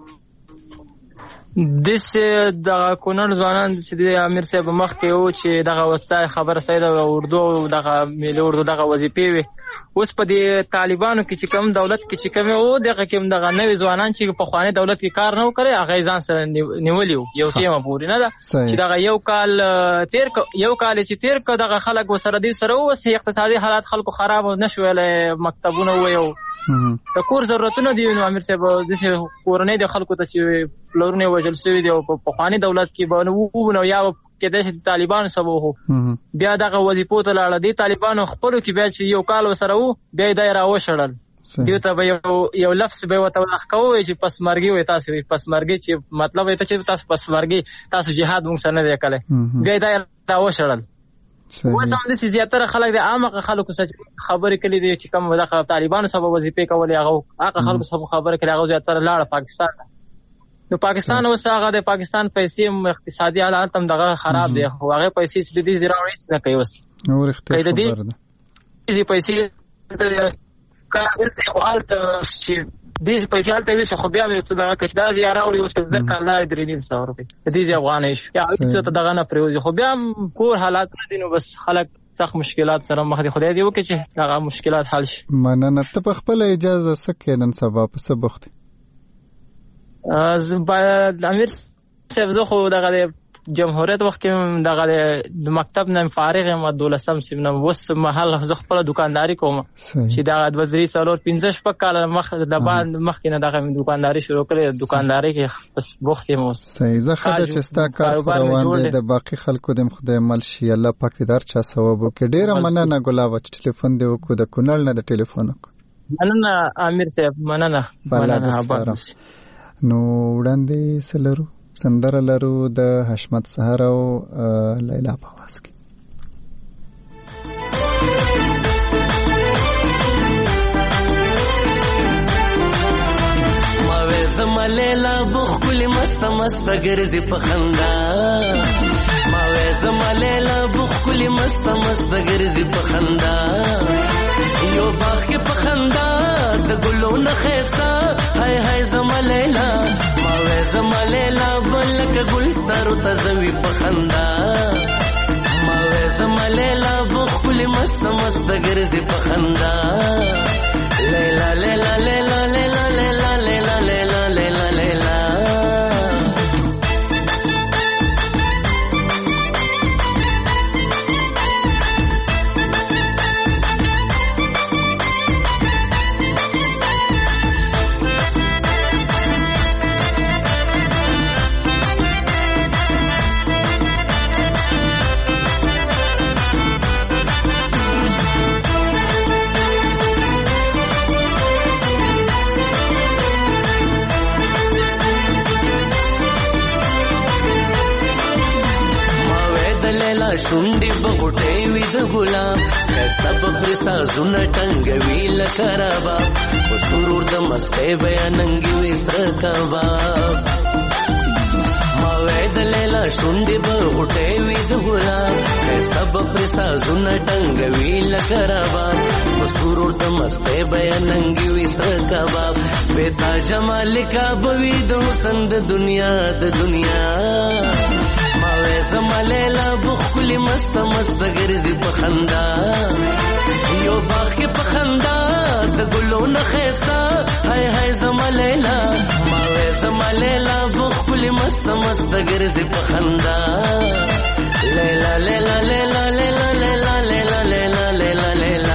دس د کونړ ځوانان چې د امیر صاحب مخ کې او چې دغه وځای خبر سید او اردو دغه ملي اردو دغه وظیفې وي اوس په دې طالبانو کې چې کوم دولت کې چې کوم او دغه کوم دغه نوې ځوانان چې په خواني دولت کې کار نه وکړي هغه ځان سره نیولیو یو تیمه پوری نه ده چې دغه یو کال تیر یو کال چې تیر کو دغه خلک وسره دي سره اوس اقتصادي حالات خلکو خراب نه شوې مکتبونه ویو د کور ضرورتونه دي نو امیر صاحب د کورنۍ د خلکو ته چې پلورونه وجل سوي دي او په خواني دولت کې باندې وو نو یا کې د طالبانو سبب وو بیا دغه وظیفو ته لاړ دي طالبانو خپل کې بیا چې یو کال وسره وو بیا دایره وشړل دیو ته یو یو لفظ به وته ښکوي چې پسمرګي وي تاسو پسمرګي چې مطلب وي ته چې تاسو پسمرګي تاسو جهاد مونږ سره نه دی کله بیا دایره وشړل وسم د زیاتره خلک د عامه خلکو سره خبرې کړي دي چې کوم دغه طالبانو سبب وظیفې کولې هغه هغه خلکو سره خبرې کړي هغه زیاتره لاړ پاکستان نو پاکستان اوس هغه د پاکستان پیسې اقتصادي حالات هم دغه خراب دي هغه پیسې چې د دې زراعت نه کوي اوس نور اختیار دي دې پیسې کار ته حالت چې دې پیسې حالت وي خو بیا څه دغه کچدا زیاره او اوس ځکه الله درې نیم سو روپۍ دې افغانۍ یا څه ته دغه نه پریوزي خو بیا کور حالات دي نو بس خلک سخت مشکلات سره مخ دي خدای دې وکړي چې هغه مشکلات حل شي. مننه ته په خپل اجازه سکه نن سبا په سبخت از باید امیر صاحب زه خو دغه جمهوریت وخت کې دغه د مکتب نه فارغ یم دولسم سیم نه وس محل زه خپل دکانداري کوم چې دغه د وزیر څلور پنځه شپږ کال مخ د باندې مخ کې نه دغه دکانداري شروع کړې دکانداري کې بس وخت یم اوس صحیح زه خدای چې ستا کار روان دی د باقي خلکو د خدای مل شي الله پاک دې در چا ثواب وکړي. ډیره مننه ګلاب چې ټلیفون دی وکړو د کونړ نه د ټلیفون وکړو. مننه امیر صاحب مننه مننه نو وړاندې سلرو سندره لرو د حشمت سحر او لیلا په واس کې زمالیلا بخکلی مست مست ګرځي په خندا ما وې زمالیلا بخکلی مست مست ګرځي په خندا یو باغ کې په خندا د ګلو نه خېستا هاي هاي زمالیلا ما وې زمالیلا بلک ګل تر تزوي په خندا ما وې زمالیلا بخکلی مست مست ګرځي په خندا لیلا لیلا لیلا لیلا لیلا لیلا لیلا لیلا لیلا شونډې بغټې وي د ګلاب ښایسته به پرې سازونه ټنګوي لکه رباب په سرور د مستۍ بیا ننګې وي سره کباب ما وې د لیلا شونډې بغټې وي د ګلاب ښایسته به پرې سازونه ټنګوي لکه رباب په سرور د مستۍ بیا ننګې وي سره کباب بې تا جمال کا به وي د حسن د دنیا د دنیا زمالیلا بخکلی مست مست ګرځي په خندا یو باغ کې په خندا د ګلو نه خېستا هاي هاي زمالیلا ما وې زمالیلا بخکلی مست مست ګرځي په خندا لیلا لیلا لیلا لیلا لیلا لیلا لیلا لیلا لیلا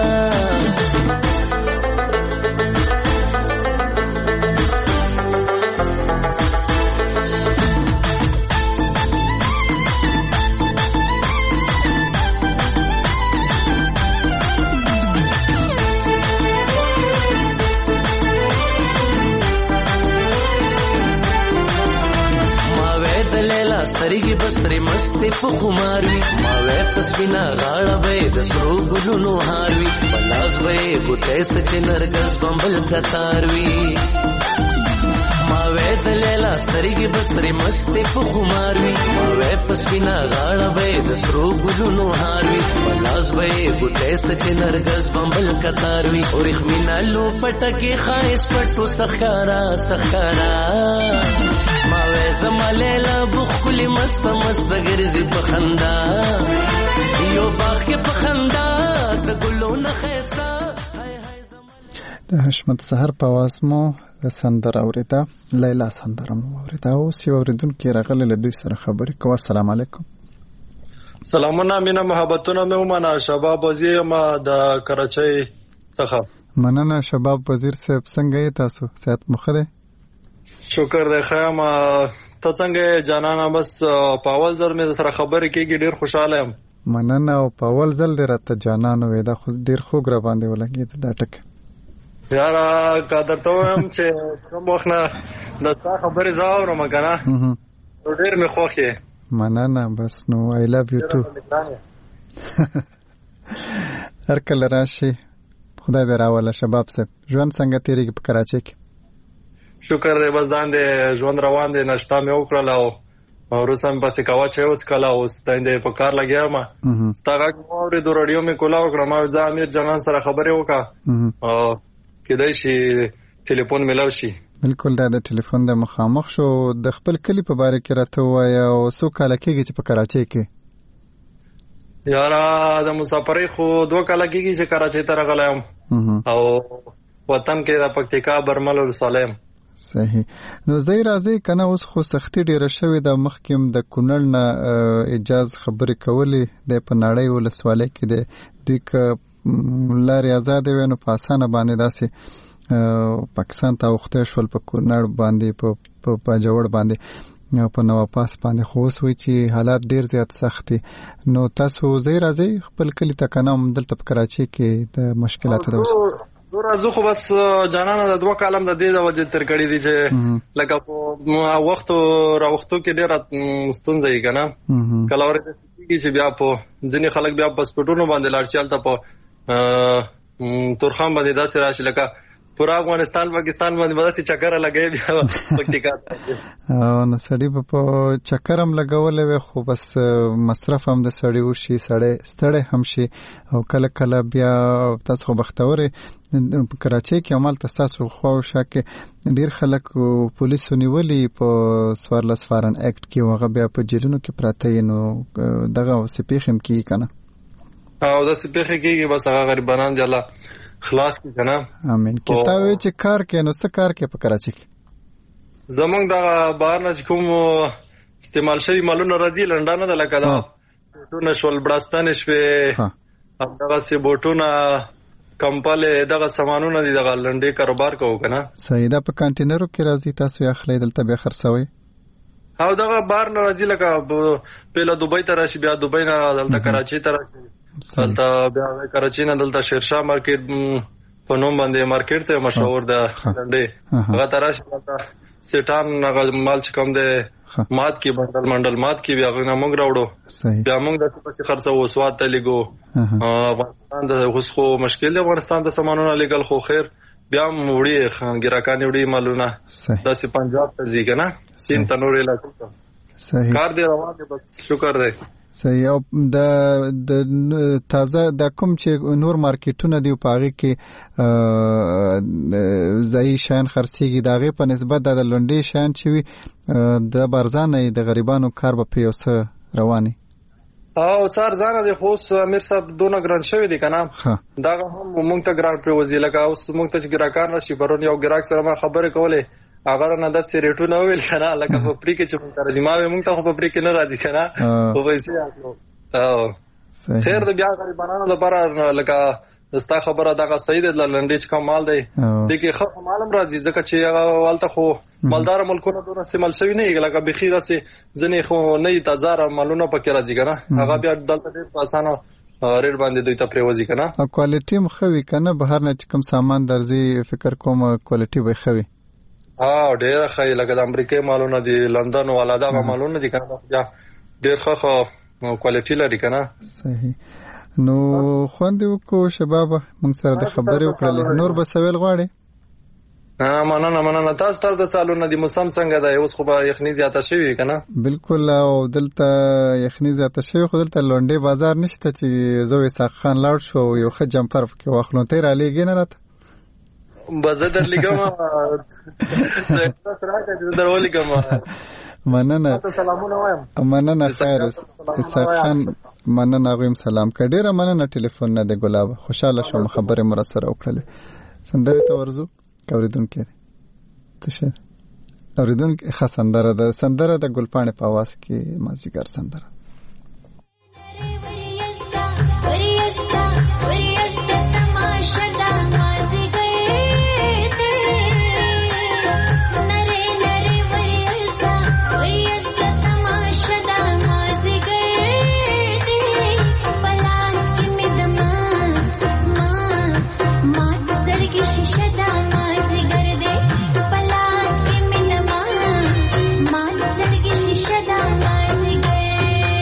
سترګې بسترې مستې په خمار وي ما وې په سپینه غاړه به یې د سرو ګلونو هار وي په لاس به یې ګوتې سچې نرګس بمبل کتار وي ما وې د لیلا سترګې بسترې مستې په خمار وي ما وې په سپینه غاړه به یې د سرو ګلونو هار وي په لاس به یې ګوتې سچې نرګس بمبل کتار وي وریښمینه لوپټه کې ښایست پټو سخکارا سخکارا ما وې زمالیلا بخکلی مست مست ګرځي په خندا یو باغ کې په خندا د ګلو نه خېستا د حشمت سحر په आवाज مو سندره اوریدا لیلا سندره مو اوریدا او سی اوریدونکو راغله له دوی سره خبرې کوه. السلام علیکم. سلامونه مینا محبتونه مې ومنه. شباب وزیر ما د کراچۍ څخه. مننه شباب وزیر صاحب، څنګه یې تاسو؟ صحت مو ښه دی؟ شکر دی خیم. ته څنګه جانانه؟ بس په اول ځل مې سره خبرې کېږي، ډېر خوشحاله یم. مننه. او په اول ځل دې راته جانانه وې، دا خو ډېر خوږ را باندې ولګېد دا ټکی. یاره که درته ووایم چې کوم وخت نه د تا خبرې زه اورم که نه نو ډېر مې خوښ یې. مننه. بس نو آی لو یو تو. هر کله راشي خدای دې راوله. شباب صاحب ژوند څنګه تېرېږي په کراچۍ کې؟ شکر دی، بس داندې ژوند روان دی. ناشته مې وکړله او وروسته مې پسې کوا چای وڅښله، اوس داندې په کار لګیا یم. ستا غږ مې واورېدو، راډیو مې کولا وکړه، ما ویل زه امیر جانان سره خبرې وکړه او کېدای شي ټلیفون میلاو شي. بالکل دا د ټلیفون د مخامخ شو. د خپل کلي په باره کې راته ووایه او څو کاله کېږي چې په کراچۍ کې؟ یاره د مسافرۍ خو دوه کاله کېږي چې کراچۍ ته راغلی یم او وطن کې د پکتیکا برمل ولسوالۍ یم. صحیح. نو ځای راځئ که نه، اوس خو سختي ډېره شوې ده. مخکې هم د کونړ نه اجاز خبرې کولې دی په نړۍ ولسوالۍ کې دی. دوی که لارې ازادې وي نو په اسانه باندې داسې پاکستان ته اوښتی شول، په کونړ باندې، په باجوړ باندې، په نواپاس باندې. خو اوس وایي چې حالات ډېر زیات سخت دي. نو تاسو ځای راځئ خپل کلي ته که نه هم دلته په کراچۍ کې د مشکلاتو د زه خو بس جانانه د دوه کالم د دې د وجې تر کړي دي چې لکه په وختو راوختو کې ډېره ستونزه یې که نه کله اورېدل کېږي چې بیا په ځینې خلک بیا پاسپورټونو باندې لاړ شي، هلته په تورخم باندې داسې راشي لکه پورا افغانستان پاکستان باندې مداسي چکر لګي بیا پکتیکا او نو سړی په چکر هم لګولې وي خو بس مصرف هم د سړی وشي سړی ستړی هم شي او کله کله بیا تاسو خو بختوري په کراچۍ کې عمل تاسو خو شاکه ډیر خلک پولیسو نیولې په سوارلس فارن اکټ کې وغه بیا په جیلونو کې پراته نو دغه سپیخم کې کنه او د سپیخ کېږي بس هغه غریبانان دی الله خلاص کی کنه امين کتابه چې کار کې نو څه کار کې په کراچۍ کې زمونږ د بهر نه کوم استعمال شوی مالونه راځي لندن د لکه دا ټونه شول بلاستان شوي هغه سی بوټونه کمپاله دغه سامانونه دي دغه لنډي کاروبار کوو کنه سیدا په کانټینرو کې راځي تاسو یې خلې دلته به خرڅوي او دغه بهر نه راځي لکه پهله دوبۍ ته راشي بیا دوبۍ نه دلته کراچۍ ته راشي دلته بیا کراچۍ نه دلته شیرشاه مارکیټ په نوم باندې مارکیټ ته مشهور ده لنډي هغه تراشي دلته سټان هغه مال چې کوم ده مات کی بندل منډل مات کی بیا غوښنه موږ راوړو بیا موږ د څه خرڅو وسوات ته لګو افغانستان د اوس خو مشکل دی افغانستان د سامانونو لګل خو خیر بیا وړي ګراکانې وړي مالونه د سی پنجاب ته ځي کنه سین تنور علاقو صحیح کار دی روان دی بس شکر دی صحیح او د د تازه د کوم چې نور مارکیټونه دی په هغه کې ځای شان خرڅيږي دغه په نسبت د لنډي شان چې د بارزانې د غریبانو کار په پیوسه رواني او څار ځانه د خوس امیر صاحب دونه ګران شوی دی کنه دا هم مونږ ته ګران پروزي لکه اوس مونږ ته ګراکان راشي برون یو ګراک سره ما خبره کوله اگر نه د سیریټو نو ویل کنه لکه په پری کې چې مونږ راځي ما مونږ ته په پری کې نه راځي کنه او پیسې اخلو او خیر د بیا غریبانو لپاره لکه دستا خبره دغه صحیح ده لنډي چې کوم مال دی د کې خو مالم راځي ځکه چې هغه والته خو مالدار ملکونه دونه استعمال شوی نه لکه بخیر سي ځنې خو نه تازه مالونه پکې راځي کنه هغه بیا دلته ډېر په اسانه ریټ باندې دوی ته پریوزي کنه او کوالټي مخوي کنه بهر نه چې کوم سامان درځي فکر کوم کوالټي به خوي ها ډېر ښه لکه د امریکای مالونه دي لندن والا دا مالونه دي کنه بیا ډېر ښه کوالټي لري کنه صحیح نو خوندې وکړو شباب موږ سره د خبرې وکړلې نور به سوال غواړي ها مننه مننه تاسو تر د چالو ندي موسم څنګه دی اوس خو به یخني زیاته شوی کنه بالکل او دلته یخني زیاته شوی خو دلته لونډي بازار نشته چې زوی ساق خان لاړ شو یو ښه جمپر کې واخلو ته را لېګې نه راته بزدر لګم زه تاسو راځه در ولګم مننه سلامونه وایم مننه خیر اسحاق خان مننه غویم سلام کډیره مننه ټلیفون نه د ګلاب خوشاله شوم خبره مرسره وکړه سندره ته ورزو اوریدونکو ته شه اوریدونکو خاصندره د سندره د ګلپانې په आवाज کې مازیګر سندره Shada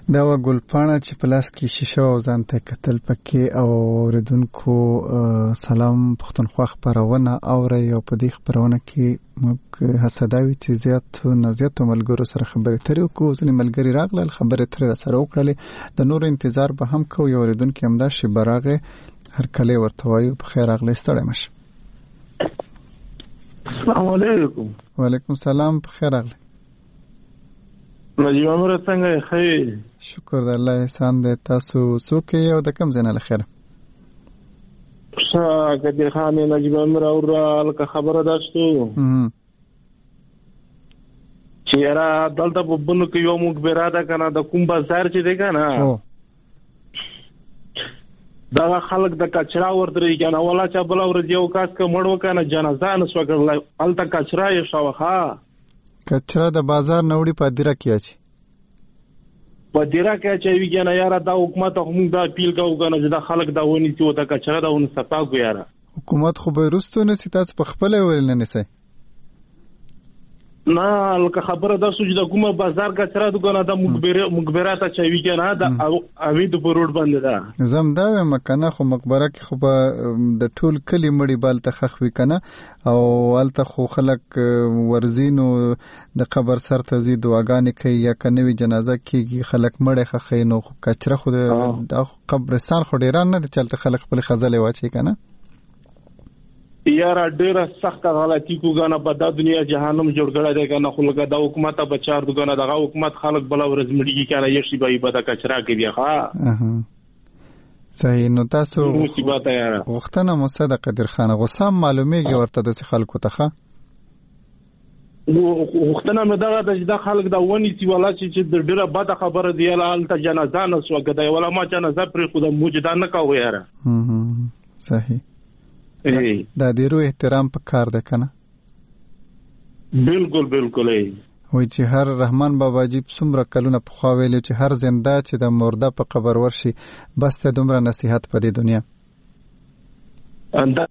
دا و ګلپاڼه چې په لاس کې شیشه او ځان ته کتل پکې او اوریدونکو سلام پښتونخوا خپرونه اوري او په دې خپرونه کې موږ حسداوي چې زیات نه زیات ملګرو سره خبرې ترې وکړو. ځینې ملګري راغلل خبرې ترې سره وکړلې، د نور انتظار به هم کوو. یو اوریدونکي همدا شی براغه هر کله ورته وایو په خیر راغلی ستړی مشه. السلام علیکم. وعلیکم السلام، په خیر راغلی. نجیب امر څنګه خیر؟ شکر د الله احسان دی. تاسو څوک یې او د کوم ځای نه له خیره؟ ښه قدیر خان نجیب امر اور الکه خبره داشتو چې را دلته په بنو کې یو مخبره ده کنه د کوم بازار چې دی کنه دا خلک د کچرا ورته کنه ولا چا بل ور یو کاس ک مړ وکنه جنازه نسو کړل الته کچرا یې شوخه کچرا د بازار نوړي په دیره کې اچي په دیره کې چې وی کنه یاره دا حکومت هم دا پیل کاو کنه چې دا خلک دا ونی چې وته کچرا دا ون سپاګو یاره حکومت خو به رستو نه سي تاسو په خپل ول نه سي نه لکه خبره دا سوچ د کومه بازار کچرا دغه دا مخبره مخبره ته چې وی کنه دا اوی د پروډ باندې دا زم دا مکنه خو مقبره کې خو د ټول کلی مړی بال ته خخوي کنه او الته خو خلک ورزینو د قبر سر ته زی دعاګانې کوي یا کنوي جنازه کیږي خلک مړی خخینو کچرا خو د قبرستان خو ډیران نه چلته خلک خپل خزل واچي کنه یاره ډیره سخت غلطی کوګنه په د دنیا جهنم جوړ کړی دی کنه خو لکه د حکومت بچار دغه دغه حکومت خلک بل ورځ مړي کنه یشي به په د کچرا کې دی ښا صحیح. نو تاسو مصیبت یاره وختنه مصدق قدر خان غصه معلومیږي ورته د خلکو ته وختنه مې دغه د خلک د ونی سی ولا چې د ډیره بد خبره دی الته جنازه نسو کده ولا ما جنازه پر خود موجوده نه کوي یاره. صحیح. دا دیرو احترام په کار ده کنه. بالکل بالکل ای وای چې هر رحمان بابا جی څومره کلونه په خوا ویلو چې هر زنده چې د مرده په قبر ورشي بس ته دومره نصیحت په دې دنیا. انده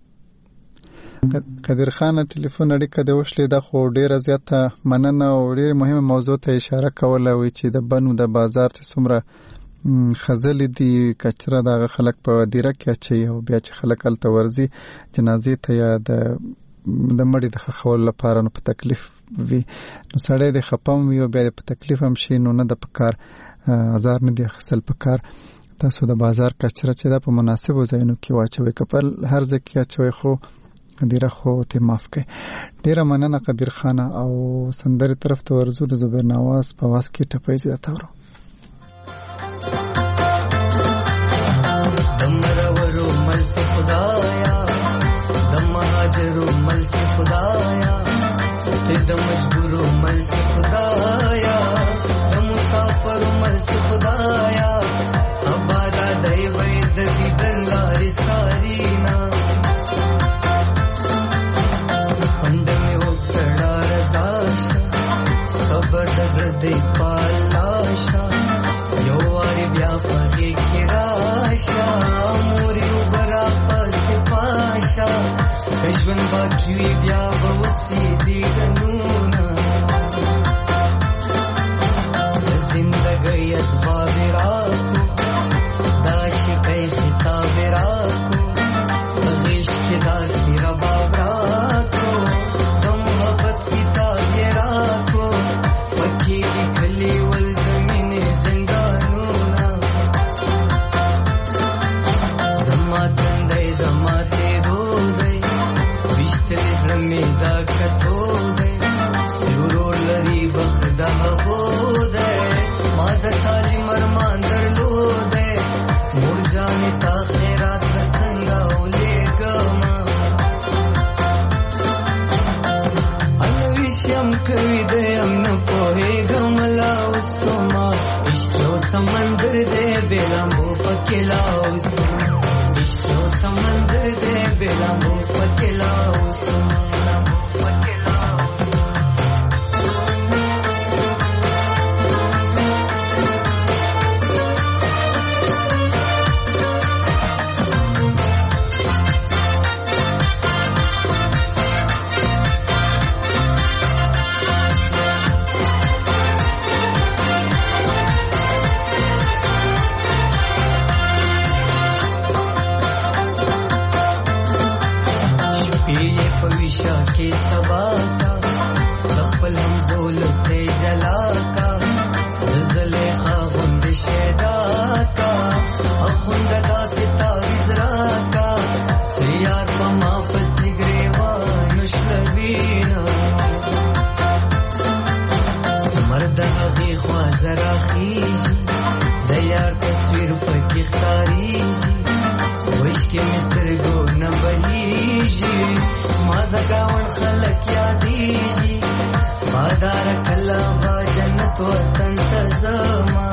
قدیر خان ټلیفون اړیکه د وشلې د خو ډیره زیاته مننه او ډیره مهمه موضوع ته اشاره کوله وای چې د بنو د بازار چې څومره خزل دي کچره د خلک په دیره کې اچي او بیا چې خلک الته ورزي جنازې ته یا د د مړي د خول لپاره نو په تکلیف وي نو سړی د خپم وي او بیا په تکلیف هم شي نو نه د پکار هزار نه دی خپل پکار. تاسو د بازار کچره چې د په مناسبو ځایونو کې واچوي کپل هر ځای کې اچوي خو دیره خو ته معاف کړئ. ډیره مننه قدیر خان او سندري طرف ته ورزو د زبیر نواز په واس کې ټپې زیاته ورو دمرورو مل سے خدایا دم مہاجرو مل سے خدایا دم مجبورو مل سے خدایا دم مسافرو مل سے خدایا ابادا دای وید دی دلار سارینا پندمه وکړه رضاشا صبر دزدی پالاشا یو واری بیا پږی کراشا موري وبرا پس پاشا ژوند باقی بیا وسی دی جنونا زندګي اسباب راکو داشي کای خطاب راکو غیش کی داسي رباب راکو دم محبت کتاب راکو پکی کلی ول زمین زندانونا زما تندای زما ته دودای وشتل زمي خوا زرا خیږي د یار تصویر پکې ښکاریږي وشکې مسترګو نه بهیږي ما د ګاونډ خلک یادیږي بادار کله به جنت وطن ته زما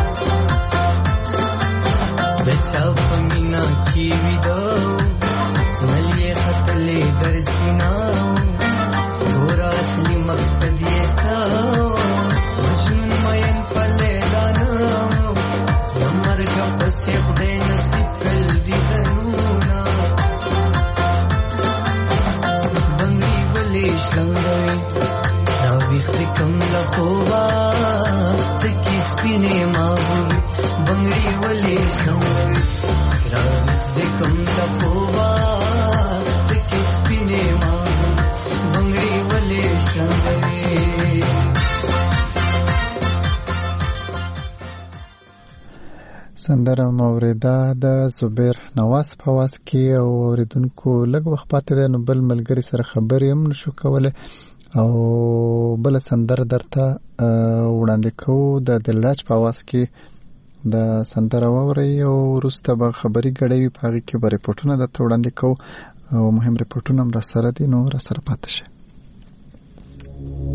د چا په مینا کې ویده ملي خطلې در سینا ګور اصلي مقصد یې څه مجنون مین په لیدانه د مرګ پسې خدای نصیب کړل دیدنونه بنګړي ولې شرنګوي دا ویښت کم له خوبه تکې سپینې ماغوي بنګړي ولې شرنګوي دا ویښت کم له خوبه تکې سپینې ماغوي بنګړي ولې شرنګوي. سندره موریده د زبیر نواز په واس کې او اوریدونکو لږ وخت پاتې ده نو بل ملګری سره خبرې هم نشو کولی او بل سندره درته وړاندې کوو د دلراج په واس کې د سندره واورئ او وروسته به خبرې ګډوي په هغې کې به ریپورټونه درته وړاندې کوو او مهم ریپورټونه هم راسره دي نو راسره پاتې شئ.